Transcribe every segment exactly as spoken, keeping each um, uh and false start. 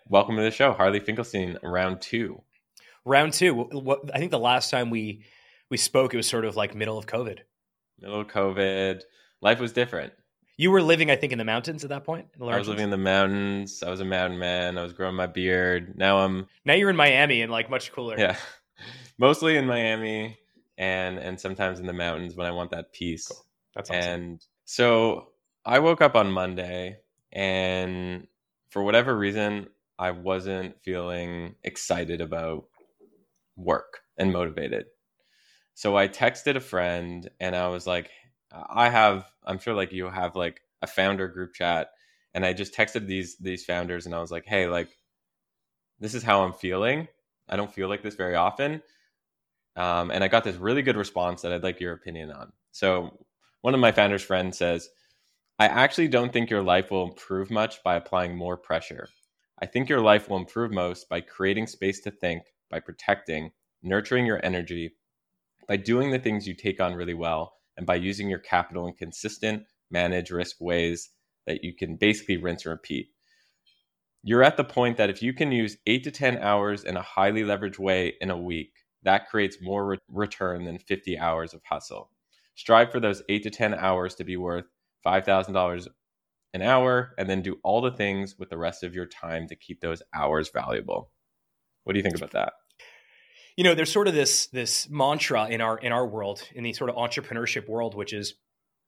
Welcome to the show, Harley Finkelstein, round two. Round two. What, I think the last time we we spoke, it was sort of like middle of COVID. Middle of COVID. Life was different. You were living, I think, in the mountains at that point. In the I was living in the mountains. I was a mountain man. I was growing my beard. Now I'm... Now you're in Miami and like much cooler. Yeah. Mostly in Miami and and sometimes in the mountains when I want that peace. Cool. That's awesome. And so I woke up on Monday and for whatever reason, I wasn't feeling excited about work and motivated. So I texted a friend and I was like, I have, I'm sure like you have like a founder group chat. And I just texted these, these founders and I was like, hey, like, this is how I'm feeling. I don't feel like this very often. Um, and I got this really good response that I'd like your opinion on. So one of my founders' friends says, I actually don't think your life will improve much by applying more pressure. I think your life will improve most by creating space to think, by protecting, nurturing your energy, by doing the things you take on really well, and by using your capital in consistent, manage risk ways that you can basically rinse and repeat. You're at the point that if you can use eight to ten hours in a highly leveraged way in a week, that creates more re- return than fifty hours of hustle. Strive for those eight to ten hours to be worth five thousand dollars an hour, and then do all the things with the rest of your time to keep those hours valuable. What do you think about that? You know, there's sort of this this mantra in our in our world, in the sort of entrepreneurship world, which is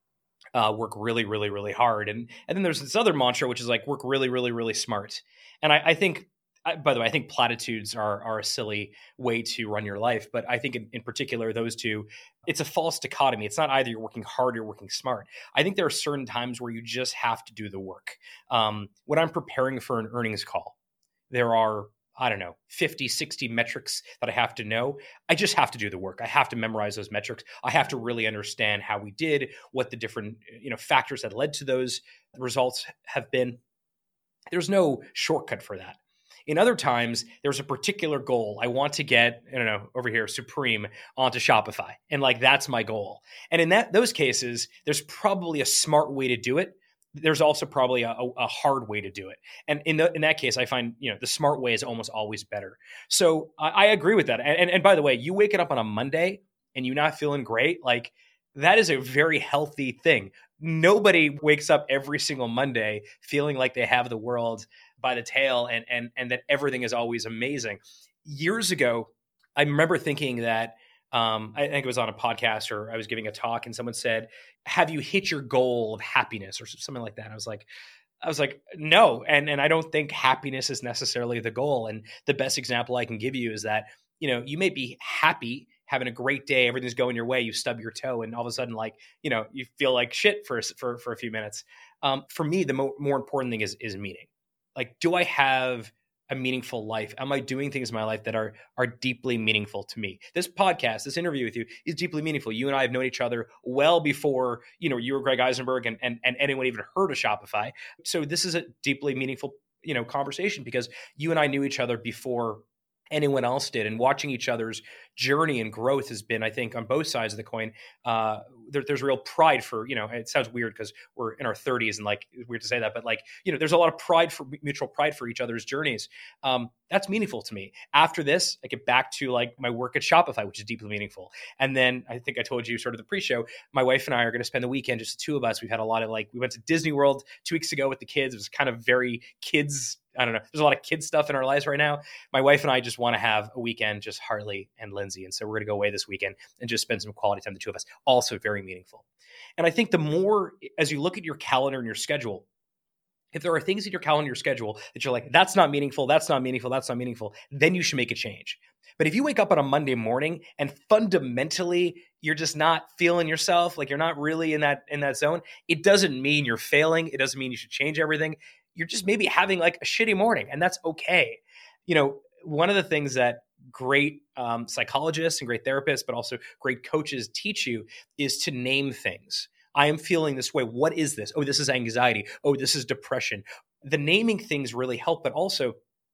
uh, work really, really, really hard, and and then there's this other mantra, which is like work really, really, really smart. And I, I think, I, by the way, I think platitudes are are a silly way to run your life, but I think in, in particular those two, it's a false dichotomy. It's not either you're working hard or you're working smart. I think there are certain times where you just have to do the work. Um, when I'm preparing for an earnings call, there are, I don't know, fifty, sixty metrics that I have to know. I just have to do the work. I have to memorize those metrics. I have to really understand how we did, what the different, you know, factors that led to those results have been. There's no shortcut for that. In other times, there's a particular goal. I want to get, I don't know, over here, Supreme onto Shopify. And like, that's my goal. And in that those cases, there's probably a smart way to do it. There's also probably a, a hard way to do it. And in the, in that case, I find, you know, the smart way is almost always better. So I, I agree with that. And, and, and by the way, you waking up on a Monday and you're not feeling great, like that is a very healthy thing. Nobody wakes up every single Monday feeling like they have the world by the tail and and and that everything is always amazing. Years ago, I remember thinking that um, I think it was on a podcast or I was giving a talk and someone said, have you hit your goal of happiness or something like that? And I was like, I was like, no. And, and I don't think happiness is necessarily the goal. And the best example I can give you is that, you know, you may be happy having a great day, everything's going your way, you stub your toe, and all of a sudden, like, you know, you feel like shit for for for a few minutes. Um, for me, the mo- more important thing is is meaning. Like, do I have a meaningful life? Am I doing things in my life that are are deeply meaningful to me? This podcast, this interview with you is deeply meaningful. You and I have known each other well before, you know, you were Greg Eisenberg and and, and anyone even heard of Shopify. So this is a deeply meaningful, you know, conversation because you and I knew each other before anyone else did. And watching each other's journey and growth has been, I think, on both sides of the coin, uh, there, there's real pride for, you know, it sounds weird because we're in our thirties and like, it's weird to say that, but like, you know, there's a lot of pride for mutual pride for each other's journeys. Um, that's meaningful to me. After this, I get back to like my work at Shopify, which is deeply meaningful. And then I think I told you sort of the pre-show, my wife and I are going to spend the weekend, just the two of us. We've had a lot of like, we went to Disney World two weeks ago with the kids. It was kind of very kids I don't know. There's a lot of kid stuff in our lives right now. My wife and I just want to have a weekend, just Harley and Lindsay. And so we're going to go away this weekend and just spend some quality time, the two of us, also very meaningful. And I think the more, as you look at your calendar and your schedule, if there are things in your calendar, your schedule that you're like, that's not meaningful, that's not meaningful, that's not meaningful, then you should make a change. But if you wake up on a Monday morning and fundamentally you're just not feeling yourself, like you're not really in that, in that zone, it doesn't mean you're failing. It doesn't mean you should change everything. You're just maybe having like a shitty morning, and that's okay. You know, one of the things that great um, psychologists and great therapists, but also great coaches teach you is to name things. I am feeling this way. What is this? Oh, this is anxiety. Oh, this is depression. The naming things really help, but also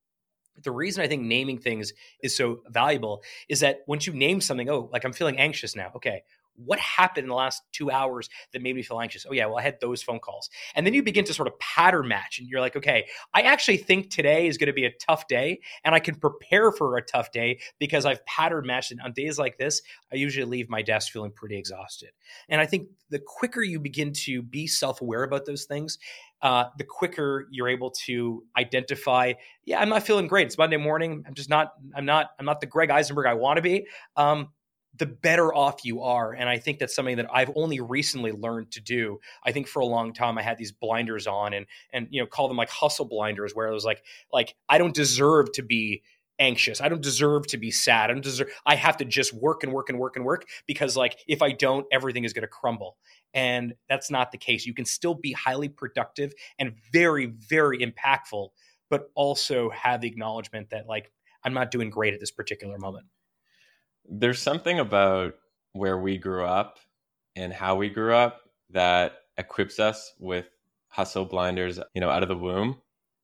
the reason I think naming things is so valuable is that once you name something, oh, like I'm feeling anxious now. Okay. what happened in the last two hours that made me feel anxious? Oh yeah, well, I had those phone calls. And then you begin to sort of pattern match and you're like, okay, I actually think today is going to be a tough day and I can prepare for a tough day because I've pattern matched it. On days like this, I usually leave my desk feeling pretty exhausted. And I think the quicker you begin to be self-aware about those things, uh, the quicker you're able to identify, yeah, I'm not feeling great. It's Monday morning. I'm just not, I'm not, I'm not the Greg Eisenberg I want to be. Um, the better off you are. And I think that's something that I've only recently learned to do. I think for a long time I had these blinders on and, and, you know, call them like hustle blinders, where it was like, like, I don't deserve to be anxious. I don't deserve to be sad. I don't deserve, I have to just work and work and work and work because like, if I don't, everything is going to crumble. And that's not the case. You can still be highly productive and very, very impactful, but also have the acknowledgement that like, I'm not doing great at this particular moment. There's something about where we grew up and how we grew up that equips us with hustle blinders, you know, out of the womb.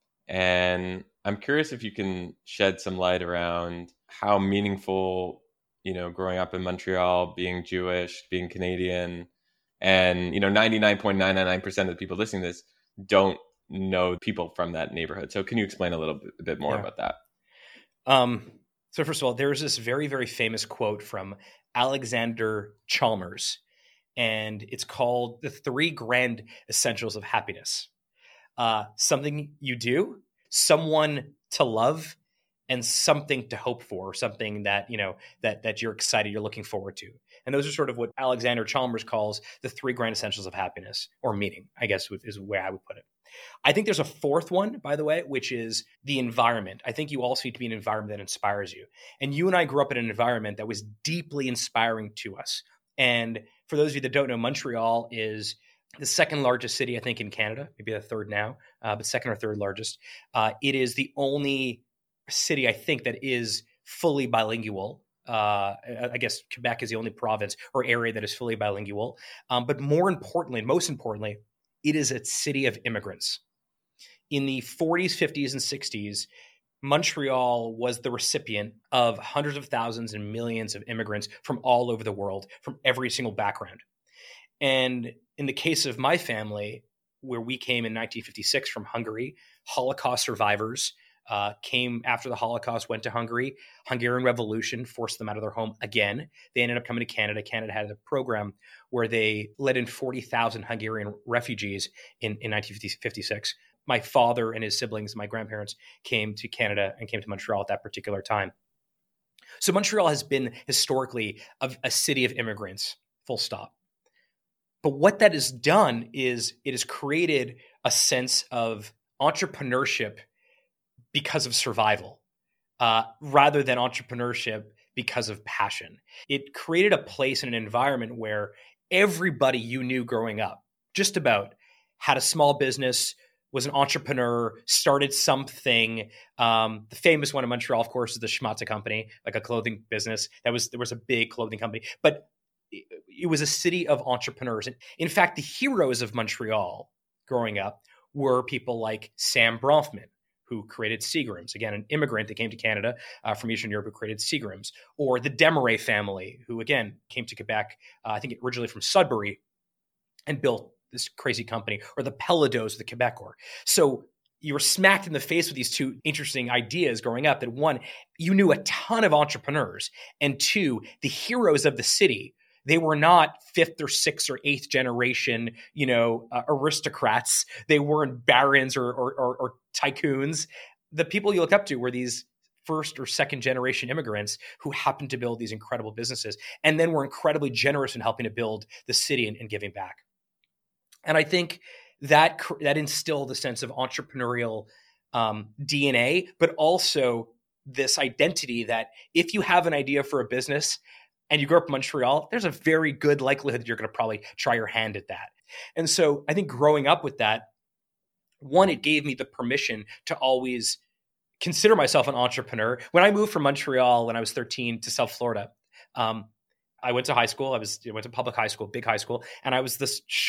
And I'm curious if you can shed some light around how meaningful, you know, growing up in Montreal, being Jewish, being Canadian, and, you know, ninety-nine point nine nine nine percent of the people listening to this don't know people from that neighborhood. So can you explain a little bit, a bit more yeah. about that? Um, So first of all, there's this very, very famous quote from Alexander Chalmers, and it's called The Three Grand Essentials of Happiness. Uh, something you do, someone to love, and something to hope for, or something that, you know, that, that you're excited, you're looking forward to. And those are sort of what Alexander Chalmers calls the three grand essentials of happiness, or meaning, I guess is the way I would put it. I think there's a fourth one, by the way, which is the environment. I think you also need to be in an environment that inspires you. And you and I grew up in an environment that was deeply inspiring to us. And for those of you that don't know, Montreal is the second largest city, I think, in Canada, maybe the third now, uh, but second or third largest. Uh, it is the only city, I think, that is fully bilingual. Uh, I guess Quebec is the only province or area that is fully bilingual. Um, but more importantly, most importantly, it is a city of immigrants. In the forties, fifties, and sixties, Montreal was the recipient of hundreds of thousands and millions of immigrants from all over the world, from every single background. And in the case of my family, where we came in nineteen fifty-six from Hungary, Holocaust survivors uh, came after the Holocaust, went to Hungary. Hungarian Revolution forced them out of their home again. They ended up coming to Canada. Canada had a program where they let in forty thousand Hungarian refugees in, in nineteen fifty-six. My father and his siblings, my grandparents, came to Canada and came to Montreal at that particular time. So Montreal has been historically a, a city of immigrants, full stop. But what that has done is it has created a sense of entrepreneurship because of survival, uh, rather than entrepreneurship because of passion. It created a place and an environment where everybody you knew growing up, just about, had a small business, was an entrepreneur, started something. Um, the famous one in Montreal, of course, is the Schmatze Company, like a clothing business. That was there was a big clothing company, but it, it was a city of entrepreneurs. And in fact, the heroes of Montreal growing up were people like Sam Bronfman, who created Seagram's, again, an immigrant that came to Canada uh, from Eastern Europe who created Seagram's, or the Desmarais family, who, again, came to Quebec, uh, I think originally from Sudbury, and built this crazy company, or the Pelados, the Quebecor. So you were smacked in the face with these two interesting ideas growing up, that one, you knew a ton of entrepreneurs, and two, the heroes of the city, they were not fifth or sixth or eighth generation, you know, uh, aristocrats. They weren't barons or, or, or, or tycoons. The people you look up to were these first or second generation immigrants who happened to build these incredible businesses, and then were incredibly generous in helping to build the city and, and giving back. And I think that that instilled a sense of entrepreneurial um, D N A, but also this identity that if you have an idea for a business and you grew up in Montreal, there's a very good likelihood that you're going to probably try your hand at that. And so I think growing up with that, one, it gave me the permission to always consider myself an entrepreneur. When I moved from Montreal when I was thirteen to South Florida, um, I went to high school. I was I went to public high school, big high school, and I was this short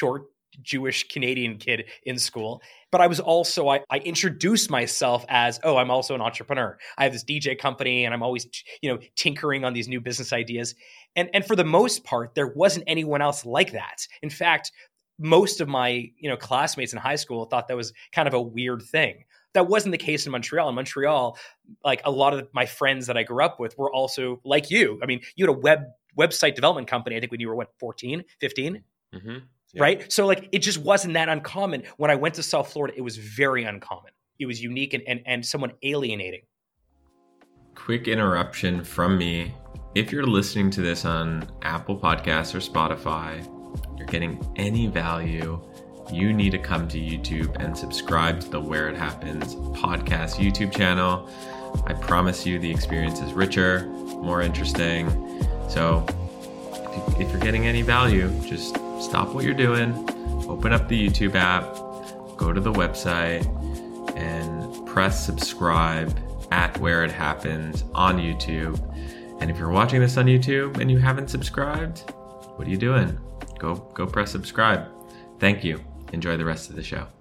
Jewish Canadian kid in school. But I was also, I, I introduced myself as, oh, I'm also an entrepreneur. I have this D J company and I'm always, you know, tinkering on these new business ideas. And, and for the most part, there wasn't anyone else like that. In fact, most of my, you know, classmates in high school thought that was kind of a weird thing. That wasn't the case in Montreal. In Montreal, like a lot of my friends that I grew up with were also like you. I mean, you had a web website development company, I think when you were, what, fourteen, fifteen? Mm-hmm. Yeah. Right? So like, it just wasn't that uncommon. When I went to South Florida, it was very uncommon. It was unique and, and, and somewhat alienating. Quick interruption from me. If you're listening to this on Apple Podcasts or Spotify, you're getting any value, you need to come to YouTube and subscribe to the Where It Happens podcast YouTube channel. I promise you the experience is richer, more interesting. So if, you, if you're getting any value, just stop what you're doing, open up the YouTube app, go to the website, and press subscribe at Where It Happens on YouTube. And if you're watching this on YouTube and you haven't subscribed, what are you doing? Go, go press subscribe. Thank you. Enjoy the rest of the show.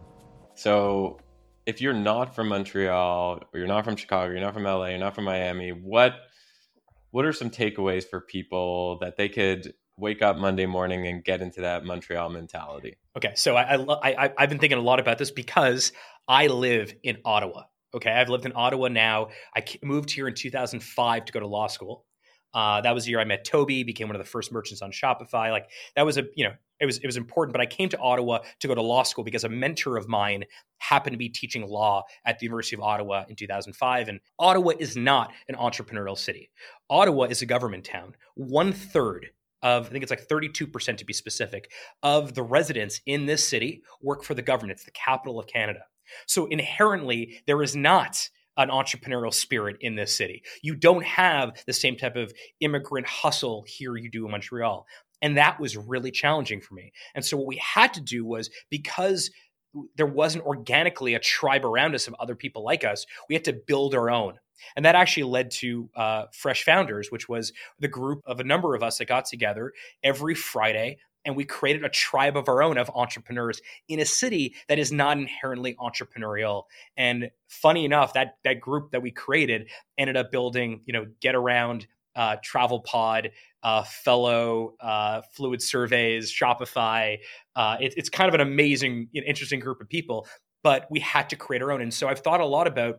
So if you're not from Montreal, or you're not from Chicago, you're not from L A, you're not from Miami, what what are some takeaways for people that they could wake up Monday morning and get into that Montreal mentality? Okay, so I, I, I, I've been thinking a lot about this because I live in Ottawa. Okay, I've lived in Ottawa now. I moved here in two thousand five to go to law school. Uh, that was the year I met Toby, became one of the first merchants on Shopify. Like that was a, you know, it was, it was important, but I came to Ottawa to go to law school because a mentor of mine happened to be teaching law at the University of Ottawa in two thousand five. And Ottawa is not an entrepreneurial city. Ottawa is a government town. One third of, I think it's like thirty-two percent to be specific, of the residents in this city work for the government. It's the capital of Canada. So inherently, there is not an entrepreneurial spirit in this city. You don't have the same type of immigrant hustle here you do in Montreal. And that was really challenging for me. And so what we had to do was, because there wasn't organically a tribe around us of other people like us, we had to build our own. And that actually led to uh, Fresh Founders, which was the group of a number of us that got together every Friday. And we created a tribe of our own of entrepreneurs in a city that is not inherently entrepreneurial. And funny enough, that that group that we created ended up building, you know, Get Around, uh, Travel Pod, uh, Fellow, uh, Fluid Surveys, Shopify. Uh, it, it's kind of an amazing, interesting group of people, but we had to create our own. And so I've thought a lot about,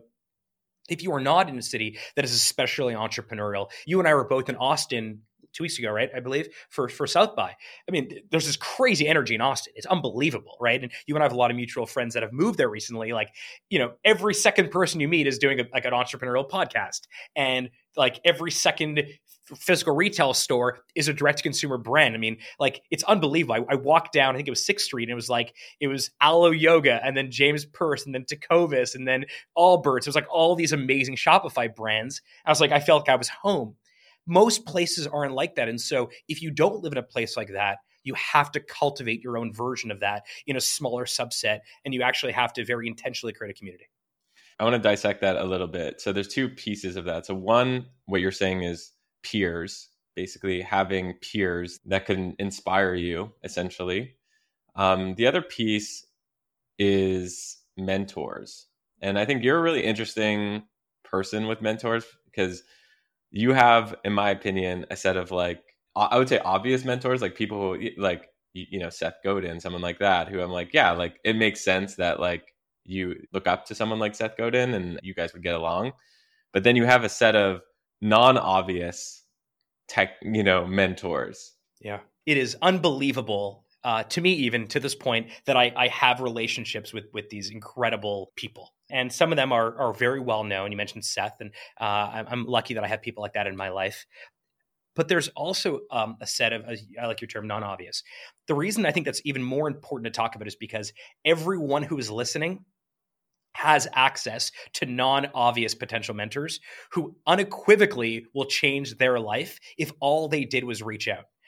if you are not in a city that is especially entrepreneurial. You and I were both in Austin two weeks ago, right? I believe for, for South by. I mean, there's this crazy energy in Austin. It's unbelievable, right? And you and I have a lot of mutual friends that have moved there recently. Like, you know, every second person you meet is doing a, like an entrepreneurial podcast. And like every second physical retail store is a direct to consumer brand. I mean, like it's unbelievable. I, I walked down, I think it was sixth Street, and it was like, it was Aloe Yoga and then James Purse and then Tecovas and then Allbirds. It was like all these amazing Shopify brands. I was like, I felt like I was home. Most places aren't like that. And so if you don't live in a place like that, you have to cultivate your own version of that in a smaller subset. And you actually have to very intentionally create a community. I want to dissect that a little bit. So there's two pieces of that. So one, what you're saying is peers, basically having peers that can inspire you, essentially. Um, the other piece is mentors. And I think you're a really interesting person with mentors because you have, in my opinion, a set of like, I would say obvious mentors, like people who like, you know, Seth Godin, someone like that, who I'm like, yeah, like it makes sense that like you look up to someone like Seth Godin and you guys would get along. But then you have a set of non-obvious tech, you know, mentors. Yeah, it is unbelievable. Uh, to me, even to this point, that I, I have relationships with with these incredible people. And some of them are are very well known. You mentioned Seth, and uh, I'm, I'm lucky that I have people like that in my life. But there's also um, a set of, I like your term, non-obvious. The reason I think that's even more important to talk about is because everyone who is listening has access to non-obvious potential mentors who unequivocally will change their life if all they did was reach out.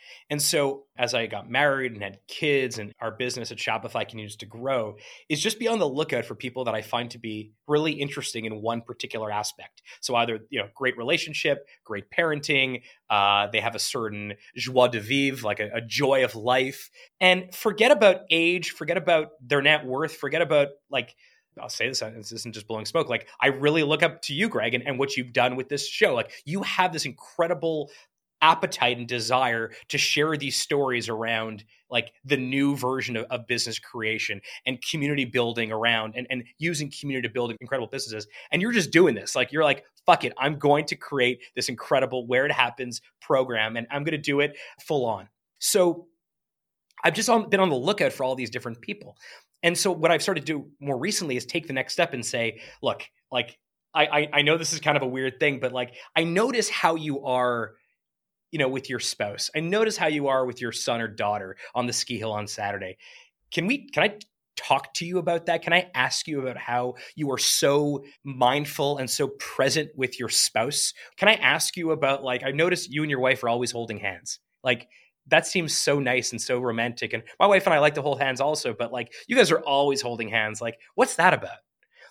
And so as I got married and had kids and our business at Shopify continues to grow, is just be on the lookout for people that I find to be really interesting in one particular aspect. So either, you know, great relationship, great parenting, uh, they have a certain joie de vivre, like a, a joy of life. And forget about age, forget about their net worth, forget about like, I'll say this, this isn't just blowing smoke. Like, I really look up to you, Greg, and, and what you've done with this show. Like, you have this incredible appetite and desire to share these stories around like the new version of, of business creation and community building around and, and using community to build incredible businesses. And you're just doing this. Like, you're like, fuck it. I'm going to create this incredible Where It Happens program, and I'm going to do it full on. So I've just on, been on the lookout for all these different people. And so what I've started to do more recently is take the next step and say, look, like, I, I, I know this is kind of a weird thing, but like, I notice how you are, you know, with your spouse. I notice how you are with your son or daughter on the ski hill on Saturday. Can we, can I talk to you about that? Can I ask you about how you are so mindful and so present with your spouse? Can I ask you about, like, I noticed you and your wife are always holding hands. Like, that seems so nice and so romantic. And my wife and I like to hold hands also, but like, you guys are always holding hands. Like, what's that about?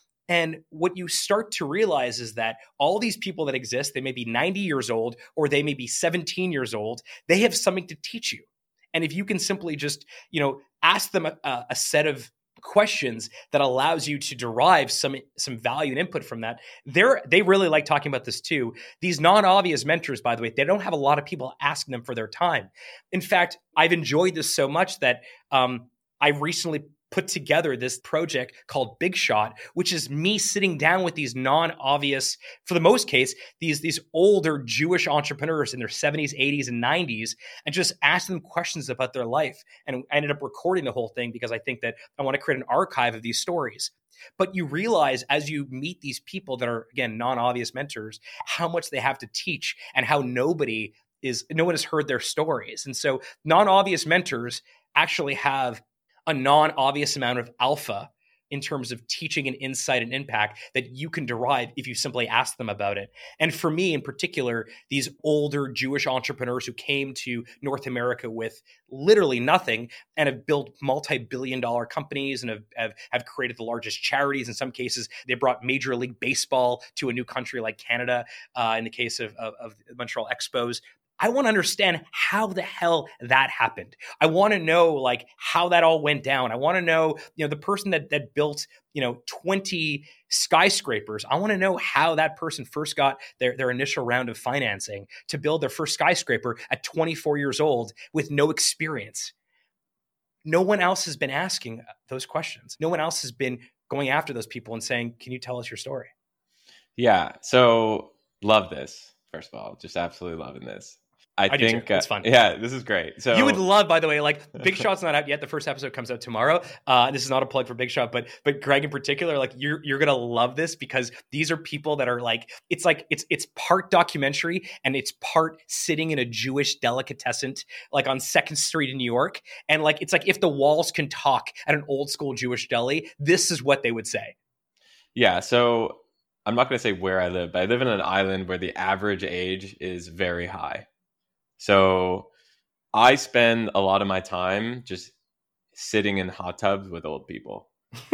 And what you start to realize is that all these people that exist, they may be ninety years old or they may be seventeen years old. They have something to teach you. And if you can simply just, you know, ask them a, a set of questions that allows you to derive some some value and input from that, they're they really like talking about this too. These non-obvious mentors, by the way, they don't have a lot of people asking them for their time. In fact, I've enjoyed this so much that um, I recently put together this project called Big Shot, which is me sitting down with these non-obvious, for the most case, these, these older Jewish entrepreneurs in their seventies, eighties, and nineties, and just ask them questions about their life. And I ended up recording the whole thing because I think that I want to create an archive of these stories. But you realize as you meet these people that are, again, non-obvious mentors, how much they have to teach and how nobody is, no one has heard their stories. And so non-obvious mentors actually have a non-obvious amount of alpha in terms of teaching and insight and impact that you can derive if you simply ask them about it. And for me in particular, these older Jewish entrepreneurs who came to North America with literally nothing and have built multi-billion dollar companies and have, have, have created the largest charities. In some cases, they brought Major League Baseball to a new country like Canada, uh, in the case of, of, of Montreal Expos. I want to understand how the hell that happened. I want to know like how that all went down. I want to know, you know, the person that that built, you know, twenty skyscrapers. I want to know how that person first got their, their initial round of financing to build their first skyscraper at twenty-four years old with no experience. No one else has been asking those questions. No one else has been going after those people and saying, can you tell us your story? Yeah. So love this. First of all, just absolutely loving this. I, I think do too. It's fun. Uh, yeah, this is great. So you would love, by the way, like Big Shot's not out yet. The first episode comes out tomorrow. Uh, this is not a plug for Big Shot, but but Greg in particular, like you're you're gonna love this because these are people that are like it's like it's it's part documentary and it's part sitting in a Jewish delicatessen like on Second Street in New York, and like it's like if the walls can talk at an old school Jewish deli, this is what they would say. Yeah. So I'm not going to say where I live, but I live in an island where the average age is very high. So I spend a lot of my time just sitting in hot tubs with old people.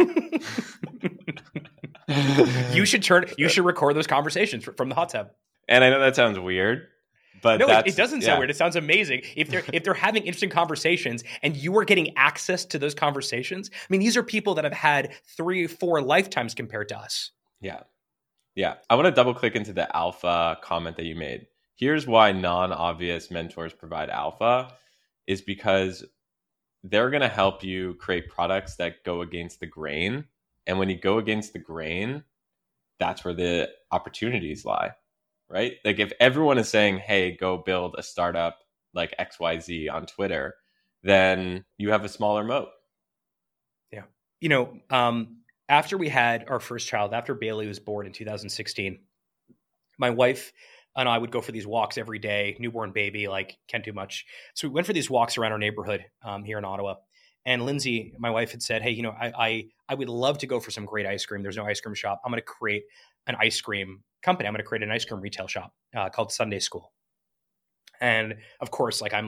You should turn, you should record those conversations from the hot tub. And I know that sounds weird, but no, that's, it, it doesn't sound yeah. weird. It sounds amazing. If they're, if they're having interesting conversations and you are getting access to those conversations, I mean, these are people that have had three or four lifetimes compared to us. Yeah. Yeah. I want to double click into the alpha comment that you made. Here's why non-obvious mentors provide alpha is because they're going to help you create products that go against the grain. And when you go against the grain, that's where the opportunities lie, right? Like if everyone is saying, hey, go build a startup like X Y Z on Twitter, then you have a smaller moat. Yeah. You know, um, after we had our first child, after Bailey was born in two thousand sixteen, my wife and I would go for these walks every day, newborn baby, like can't do much. So we went for these walks around our neighborhood um, here in Ottawa. And Lindsay, my wife, had said, hey, you know, I, I I would love to go for some great ice cream. There's no ice cream shop. I'm going to create an ice cream company. I'm going to create an ice cream retail shop uh, called Sunday School. And of course, like I'm like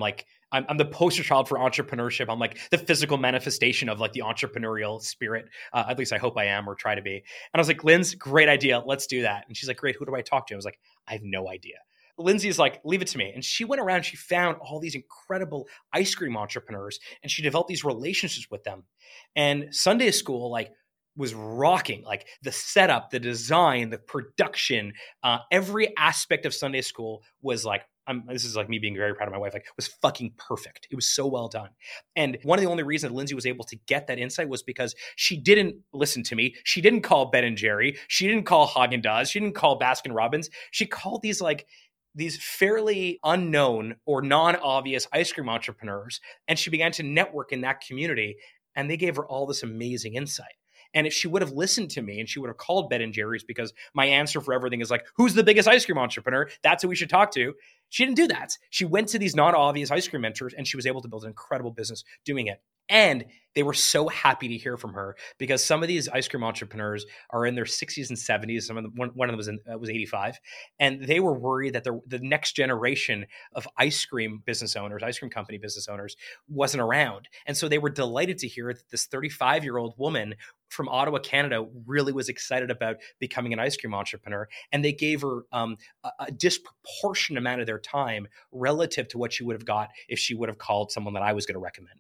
I'm, I'm the poster child for entrepreneurship. I'm like the physical manifestation of like the entrepreneurial spirit. Uh, at least I hope I am, or try to be. And I was like, Linz, great idea. Let's do that. And she's like, great. Who do I talk to? I was like, I have no idea. Lindsay's like, leave it to me. And she went around, she found all these incredible ice cream entrepreneurs, and she developed these relationships with them. And Sunday school, like, was rocking. Like the setup, the design, the production, uh, every aspect of Sunday school was like, I'm, this is like me being very proud of my wife, like was fucking perfect. It was so well done. And one of the only reasons Lindsay was able to get that insight was because she didn't listen to me. She didn't call Ben and Jerry. She didn't call Haagen-Dazs. She didn't call Baskin Robbins. She called these like, these fairly unknown or non-obvious ice cream entrepreneurs. And she began to network in that community. And they gave her all this amazing insight. And if she would have listened to me and she would have called Ben and Jerry's, because my answer for everything is like, who's the biggest ice cream entrepreneur? That's who we should talk to. She didn't do that. She went to these non-obvious ice cream mentors, and she was able to build an incredible business doing it. And they were so happy to hear from her, because some of these ice cream entrepreneurs are in their sixties and seventies. Some of them, one, one of them was in, uh, was eighty-five, and they were worried that the, the next generation of ice cream business owners, ice cream company business owners, wasn't around. And so they were delighted to hear that this thirty-five-year-old woman from Ottawa, Canada, really was excited about becoming an ice cream entrepreneur, and they gave her um, a, a disproportionate amount of their time relative to what she would have got if she would have called someone that I was going to recommend.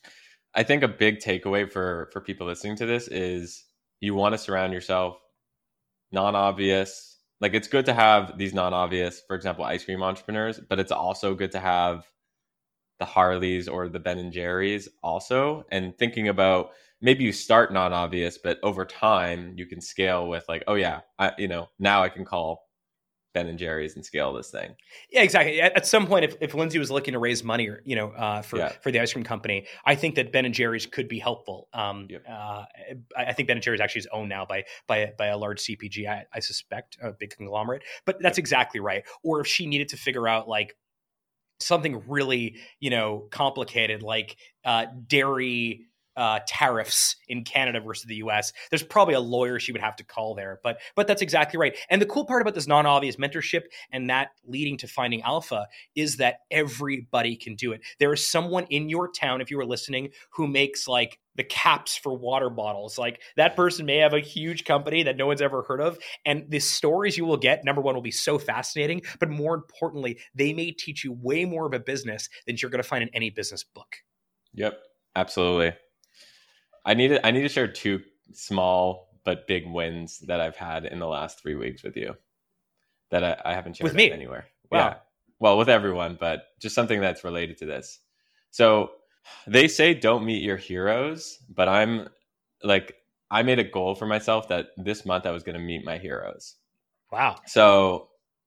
I think a big takeaway for, for people listening to this is you want to surround yourself non-obvious. Like, it's good to have these non-obvious, for example, ice cream entrepreneurs, but it's also good to have the Harleys or the Ben and Jerry's also. And thinking about, maybe you start non-obvious, but over time you can scale with like, oh yeah, I, you know, now I can call Ben and Jerry's and scale this thing. Yeah, exactly. At, at some point, if, if Lindsay was looking to raise money, or, you know, uh, for, yeah. for the ice cream company, I think that Ben and Jerry's could be helpful. Um, yep. uh, I, I think Ben and Jerry's actually is owned now by, by, by a large C P G, I, I suspect, a big conglomerate, but that's yep. exactly right. Or if she needed to figure out like something really, you know, complicated, like uh, dairy Uh, tariffs in Canada versus the U S, there's probably a lawyer she would have to call there. But but that's exactly right. And the cool part about this non-obvious mentorship and that leading to finding alpha is that everybody can do it. There is someone in your town, if you were listening, who makes like the caps for water bottles. Like that person may have a huge company that no one's ever heard of. And the stories you will get, number one, will be so fascinating. But more importantly, they may teach you way more of a business than you're going to find in any business book. Yep, absolutely. I need to, I need to share two small but big wins that I've had in the last three weeks with you that I, I haven't shared with me anywhere. Wow. Yeah. Well, with everyone, but just something that's related to this. So they say don't meet your heroes, but I'm like, I made a goal for myself that this month I was going to meet my heroes. Wow. So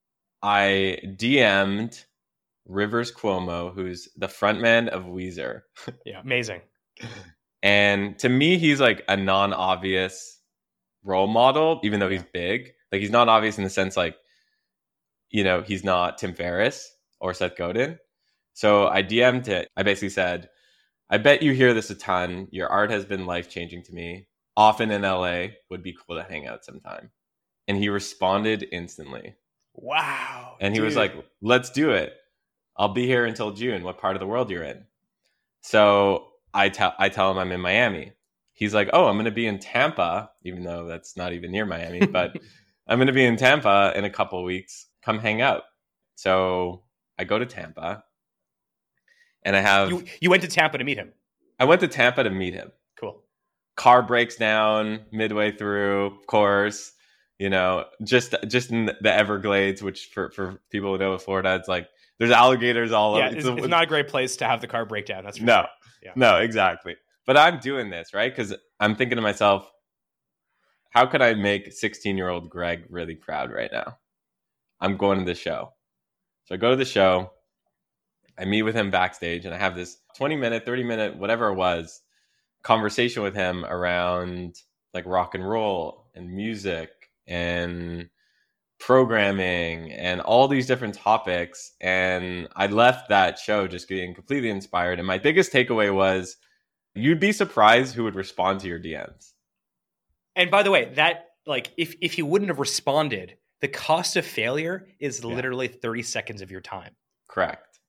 I D M'd Rivers Cuomo, who's the frontman of Weezer. Yeah. Amazing. And to me, he's like a non-obvious role model, even though he's big. Like, he's not obvious in the sense like, you know, he's not Tim Ferriss or Seth Godin. So I D M'd it. I basically said, I bet you hear this a ton. Your art has been life-changing to me. Often in L A, would be cool to hang out sometime. And he responded instantly. Wow. And he dude. was like, let's do it. I'll be here until June. What part of the world you're in? So I tell I tell him I'm in Miami. He's like, oh, I'm going to be in Tampa, even though that's not even near Miami, but I'm going to be in Tampa in a couple of weeks. Come hang out. So I go to Tampa, and I have... You, you went to Tampa to meet him? I went to Tampa to meet him. Cool. Car breaks down midway through, of course. You know, just just in the Everglades, which for, for people who know Florida, it's like, there's alligators all yeah, over. It's, it's, it's not a great place to have the car breakdown. That's for no. sure. Yeah. No, exactly. But I'm doing this, right? Because I'm thinking to myself, how could I make sixteen-year-old Greg really proud right now? I'm going to the show. So I go to the show. I meet with him backstage, and I have this twenty-minute, thirty-minute, whatever it was, conversation with him around like rock and roll and music and programming and all these different topics. And I left that show just getting completely inspired. And my biggest takeaway was, you'd be surprised who would respond to your D Ms. And by the way, that like if if you wouldn't have responded, the cost of failure is yeah. literally thirty seconds of your time. Correct.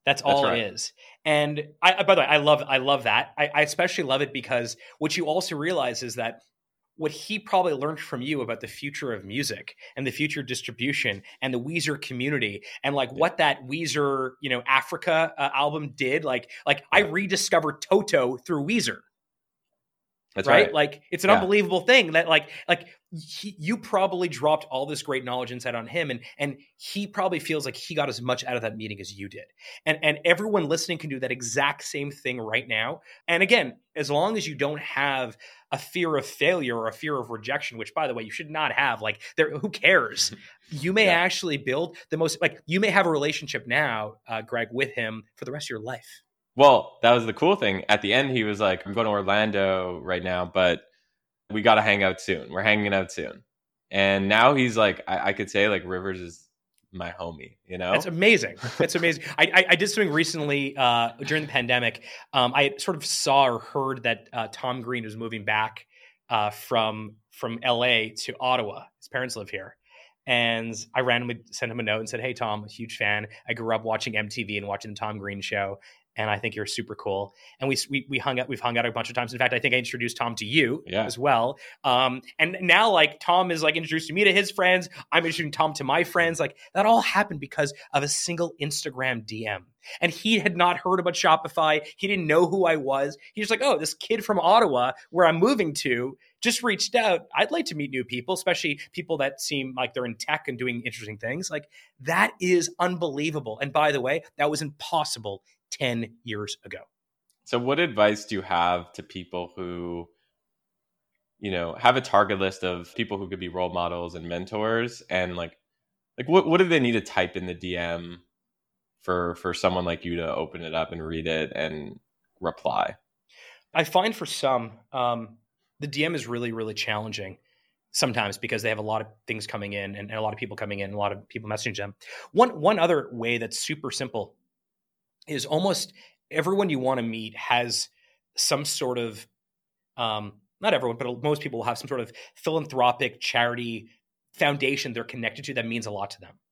That's That's all it right. is. And I, I- by the way, I love, I love that. I, I especially love it because what you also realize is that what he probably learned from you about the future of music and the future distribution and the Weezer community and like Yeah. what that Weezer, you know, Africa uh, album did. Like, like I Yeah. rediscovered Toto through Weezer. That's Right? right. Like it's an Yeah. unbelievable thing that like like he, you probably dropped all this great knowledge insight on him, and and he probably feels like he got as much out of that meeting as you did. And and everyone listening can do that exact same thing right now. And again, as long as you don't have a fear of failure or a fear of rejection, which by the way you should not have, like there, who cares? You may Yeah. actually build the most like you may have a relationship now, uh, Greg, with him for the rest of your life. Well, that was the cool thing. At the end, he was like, I'm going to Orlando right now, but we got to hang out soon. We're hanging out soon. And now he's like, I, I could say like Rivers is my homie, you know? That's amazing. That's amazing. I, I, I did something recently uh, during the pandemic. Um, I sort of saw or heard that uh, Tom Green was moving back uh, from from L A to Ottawa. His parents live here. And I randomly sent him a note and said, hey, Tom, I'm a huge fan. I grew up watching M T V and watching the Tom Green show. And I think you're super cool. And we, we we hung out. We've hung out a bunch of times. In fact, I think I introduced Tom to you Yeah. as well. Um, and now, like Tom is like introducing me to his friends. I'm introducing Tom to my friends. Like that all happened because of a single Instagram D M. And he had not heard about Shopify. He didn't know who I was. He's like, oh, this kid from Ottawa, where I'm moving to, just reached out. I'd like to meet new people, especially people that seem like they're in tech and doing interesting things. Like that is unbelievable. And by the way, that was impossible ten years ago. So what advice do you have to people who, you know, have a target list of people who could be role models and mentors, and like, like what, what do they need to type in the D M for, for someone like you to open it up and read it and reply? I find for some, um, the D M is really, really challenging sometimes because they have a lot of things coming in and, and a lot of people coming in, a lot of people messaging them. One, one other way that's super simple is almost everyone you want to meet has some sort of, um, not everyone, but most people will have some sort of philanthropic charity foundation they're connected to that means a lot to them.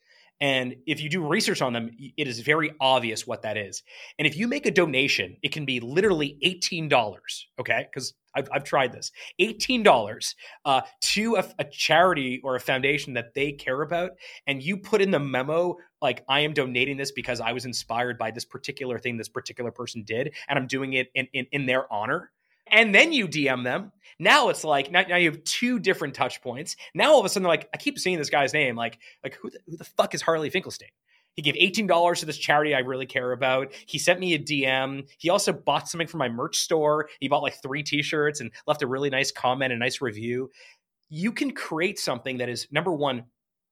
And if you do research on them, it is very obvious what that is. And if you make a donation, it can be literally eighteen dollars, okay? Because I've, I've tried this. eighteen dollars uh, to a, a charity or a foundation that they care about, and you put in the memo, like, I am donating this because I was inspired by this particular thing this particular person did, and I'm doing it in, in, in their honor. And then you D M them. Now it's like, now, now you have two different touch points. Now all of a sudden, they're like, I keep seeing this guy's name. Like, like who the, who the fuck is Harley Finkelstein? He gave eighteen dollars to this charity I really care about. He sent me a D M. He also bought something from my merch store. He bought like three t-shirts and left a really nice comment, a nice review. You can create something that is, number one,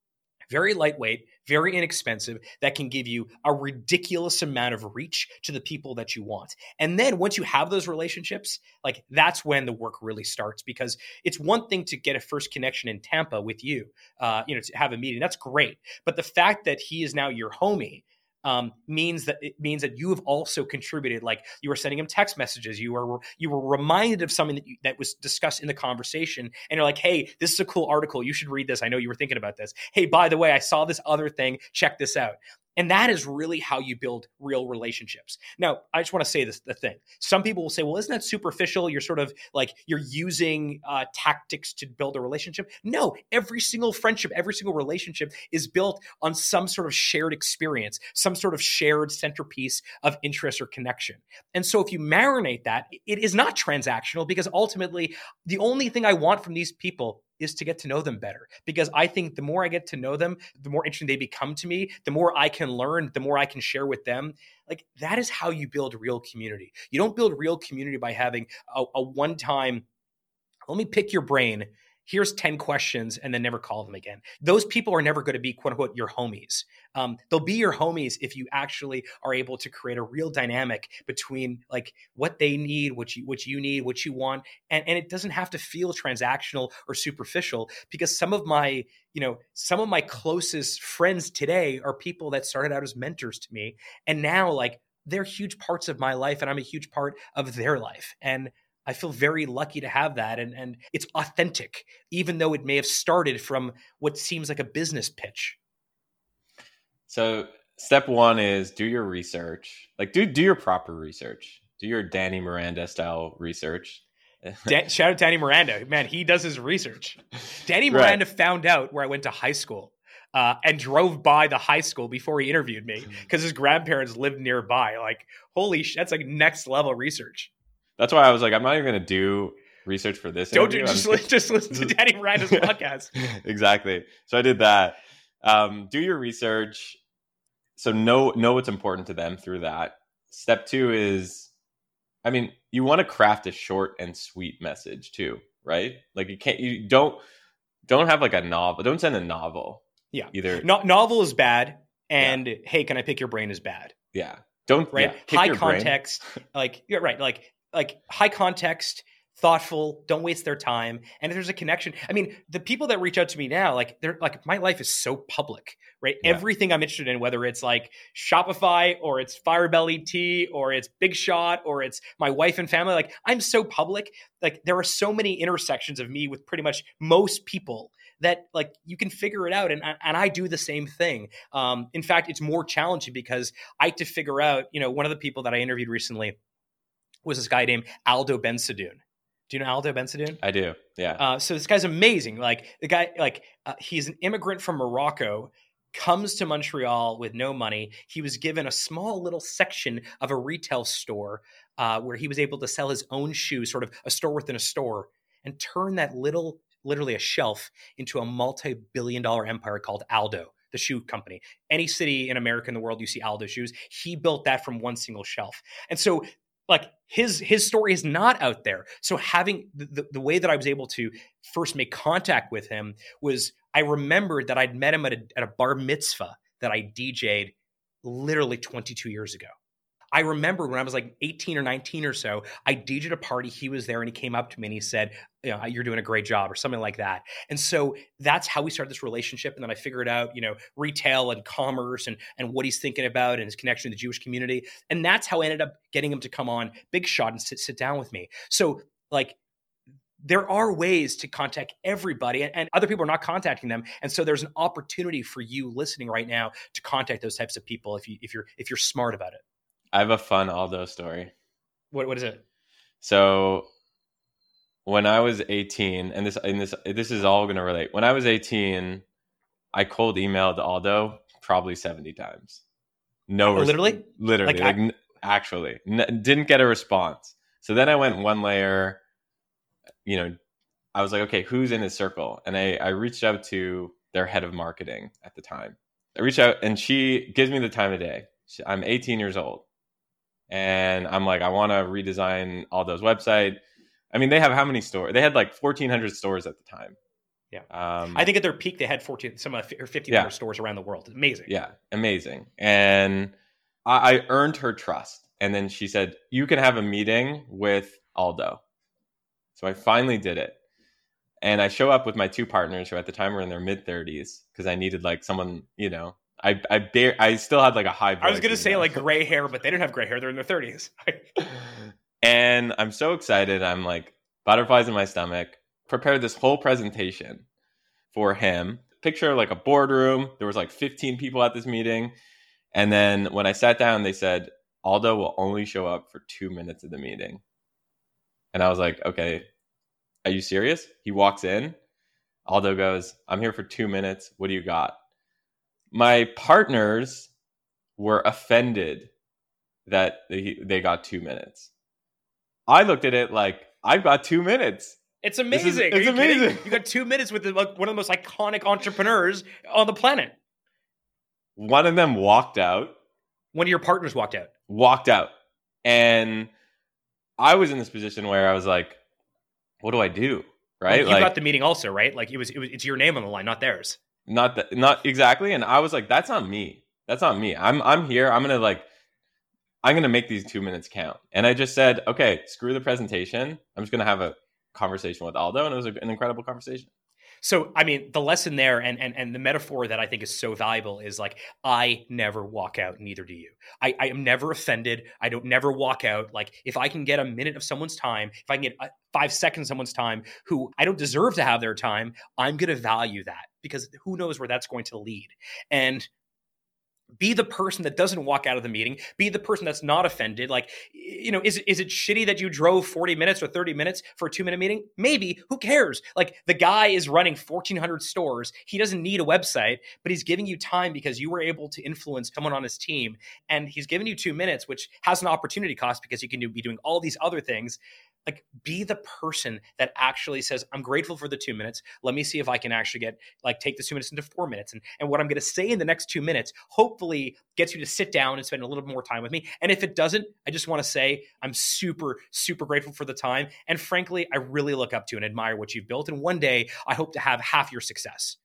very lightweight, very inexpensive, that can give you a ridiculous amount of reach to the people that you want. And then once you have those relationships, like that's when the work really starts, because it's one thing to get a first connection in Tampa with you, uh, you know, to have a meeting. That's great. But the fact that he is now your homie, Um, means that it means that you have also contributed. Like you were sending him text messages, you were you were reminded of something that you, that was discussed in the conversation, and you're like, "Hey, this is a cool article. You should read this. I know you were thinking about this. Hey, by the way, I saw this other thing. Check this out." And that is really how you build real relationships. Now, I just want to say this the thing. Some people will say, well, isn't that superficial? You're sort of like, you're using uh, tactics to build a relationship. No, every single friendship, every single relationship is built on some sort of shared experience, some sort of shared centerpiece of interest or connection. And so if you marinate that, it is not transactional, because ultimately the only thing I want from these people is to get to know them better, because I think the more I get to know them, the more interesting they become to me, the more I can learn, the more I can share with them. Like that is how you build real community. You don't build real community by having a, a one-time, let me pick your brain, here's ten questions, and then never call them again. Those people are never going to be, quote unquote, your homies. Um, they'll be your homies if you actually are able to create a real dynamic between like what they need, what you what you need, what you want. And, and it doesn't have to feel transactional or superficial, because some of my, you know, some of my closest friends today are people that started out as mentors to me. And now like they're huge parts of my life, and I'm a huge part of their life. And I feel very lucky to have that. And, and it's authentic, even though it may have started from what seems like a business pitch. So step one is do your research. Like do do your proper research. Do your Danny Miranda style research. Da- shout out Danny Miranda. Man, he does his research. Danny Right. Miranda found out where I went to high school uh, and drove by the high school before he interviewed me because his grandparents lived nearby. Like, holy shit, that's like next level research. That's why I was like, I'm not even going to do research for this Don't do, interview. just, I'm li- just listen to Danny Miranda's podcast. Exactly. So I did that. Um, do your research. So know know what's important to them through that. Step two is, I mean, you want to craft a short and sweet message too, right? Like you can't, you don't, don't have like a novel. Don't send a novel. Yeah. Either. No, novel is bad. And yeah. Hey, can I pick your brain is bad. Yeah. Don't, right. Yeah, high context. like you're right. Like, like high context, thoughtful, don't waste their time. And if there's a connection, I mean, the people that reach out to me now, like they're like, my life is so public, right? Yeah. Everything I'm interested in, whether it's like Shopify or it's Firebelly Tea or it's Big Shot or it's my wife and family, like I'm so public. Like there are so many intersections of me with pretty much most people that like you can figure it out. And, and I do the same thing. Um, in fact, it's more challenging because I had to figure out, you know, one of the people that I interviewed recently was this guy named Aldo Bensadoun. Do you know Aldo Bensadoun? I do. Yeah. Uh, so this guy's amazing. Like the guy, like uh, he's an immigrant from Morocco, comes to Montreal with no money. He was given a small little section of a retail store uh, where he was able to sell his own shoes, sort of a store within a store, and turn that little, literally a shelf into a multi-billion dollar empire called Aldo, the shoe company. Any city in America in the world, you see Aldo shoes. He built that from one single shelf. And so like his his story is not out there. So having the, the, the way that I was able to first make contact with him was I remembered that I'd met him at a, at a bar mitzvah that I D J'd literally twenty-two years ago. I remember when I was like eighteen or nineteen or so, I D J'd a party. He was there and he came up to me and he said, you know, you're doing a great job or something like that. And so that's how we started this relationship. And then I figured out, you know, retail and commerce and, and what he's thinking about and his connection to the Jewish community. And that's how I ended up getting him to come on Big Shot and sit, sit down with me. So like, there are ways to contact everybody and, and other people are not contacting them. And so there's an opportunity for you listening right now to contact those types of people if you, if you're, if you're smart about it. I have a fun Aldo story. What what is it? So when I was eighteen, and this and this this is all going to relate. When I was eighteen, I cold emailed Aldo probably seventy times. No, oh, literally, literally, like, like I, actually, n- didn't get a response. So then I went one layer. You know, I was like, okay, who's in his circle? And I I reached out to their head of marketing at the time. I reached out, and she gives me the time of day. I'm eighteen years old. And I'm like, I want to redesign Aldo's website. I mean, they have how many stores? They had like fourteen hundred stores at the time. Yeah. Um, I think at their peak, they had fourteen, some or fifteen hundred yeah. stores around the world. Amazing. Yeah. Amazing. And I, I earned her trust. And then she said, you can have a meeting with Aldo. So I finally did it. And I show up with my two partners who at the time were in their mid thirties because I needed like someone, you know, I I bare I still had like a high voice. I was gonna say like gray hair, but they didn't have gray hair. They're in their thirties. And I'm so excited. I'm like butterflies in my stomach. Prepared this whole presentation for him. Picture like a boardroom. There was like fifteen people at this meeting. And then when I sat down, they said, Aldo will only show up for two minutes of the meeting. And I was like, okay, are you serious? He walks in. Aldo goes, I'm here for two minutes. What do you got? My partners were offended that they, they got two minutes. I looked at it like, I've got two minutes. It's amazing. Is, it's amazing. Kidding? You got two minutes with the, like, one of the most iconic entrepreneurs on the planet. One of them walked out. One of your partners walked out. Walked out. And I was in this position where I was like, what do I do? Right? Well, you like, got the meeting also, right? Like it was, it was, it's your name on the line, not theirs. Not that, not exactly. And I was like, that's on me. That's on me. I'm, I'm here. I'm going to like, I'm going to make these two minutes count. And I just said, okay, screw the presentation. I'm just going to have a conversation with Aldo. And it was an incredible conversation. So, I mean, the lesson there and, and, and the metaphor that I think is so valuable is like, I never walk out, neither do you. I, I am never offended. I don't never walk out. Like if I can get a minute of someone's time, if I can get five seconds of someone's time who I don't deserve to have their time, I'm going to value that because who knows where that's going to lead. And Be the person that doesn't walk out of the meeting. Be the person that's not offended. Like, you know, is, is it shitty that you drove forty minutes or thirty minutes for a two minute meeting? Maybe. Who cares? Like, the guy is running fourteen hundred stores. He doesn't need a website, but he's giving you time because you were able to influence someone on his team. And he's giving you two minutes, which has an opportunity cost because you can do, be doing all these other things. Like, be the person that actually says, I'm grateful for the two minutes. Let me see if I can actually get, like, take the two minutes into four minutes. And, and what I'm going to say in the next two minutes, hopefully gets you to sit down and spend a little more time with me. And if it doesn't, I just want to say, I'm super, super grateful for the time. And frankly, I really look up to and admire what you've built. And one day I hope to have half your success.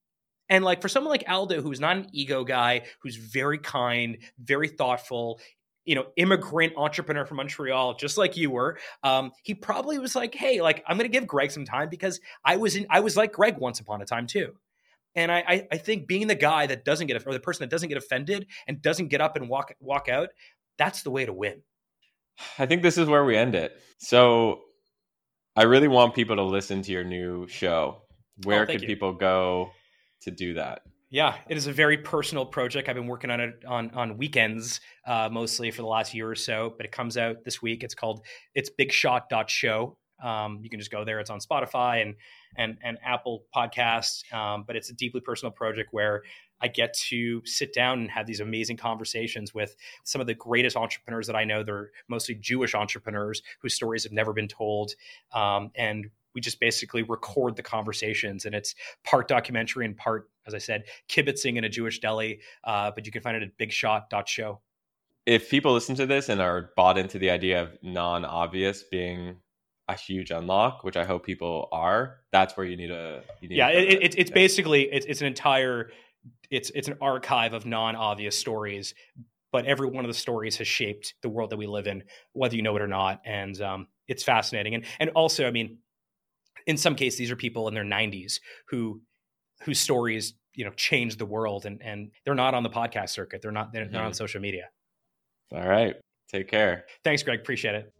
And like, for someone like Aldo, who's not an ego guy, who's very kind, very thoughtful, you know, immigrant entrepreneur from Montreal, just like you were, um, he probably was like, hey, like, I'm going to give Greg some time because I was in, I was like Greg once upon a time too. And I, I, I think being the guy that doesn't get, or the person that doesn't get offended and doesn't get up and walk, walk out, that's the way to win. I think this is where we end it. So I really want people to listen to your new show. Where oh, could you. people go to do that? Yeah, it is a very personal project. I've been working on it on, on weekends, uh, mostly for the last year or so, but it comes out this week. It's called, it's big shot dot show. Um, you can just go there. It's on Spotify and, and, and Apple Podcasts. Um, but it's a deeply personal project where I get to sit down and have these amazing conversations with some of the greatest entrepreneurs that I know. They're mostly Jewish entrepreneurs whose stories have never been told. Um, and we just basically record the conversations, and it's part documentary and part, as I said, kibitzing in a Jewish deli. Uh, but you can find it at big shot dot show. If people listen to this and are bought into the idea of non-obvious being a huge unlock, which I hope people are, that's where you need a. You need yeah, it, it, it, it's basically it's it's an entire it's it's an archive of non-obvious stories, but every one of the stories has shaped the world that we live in, whether you know it or not, and um, it's fascinating. And and also, I mean, in some cases, these are people in their nineties who whose stories, you know, changed the world, and and they're not on the podcast circuit. They're not they're, mm-hmm. they're on social media. All right. Take care. Thanks, Greg. Appreciate it.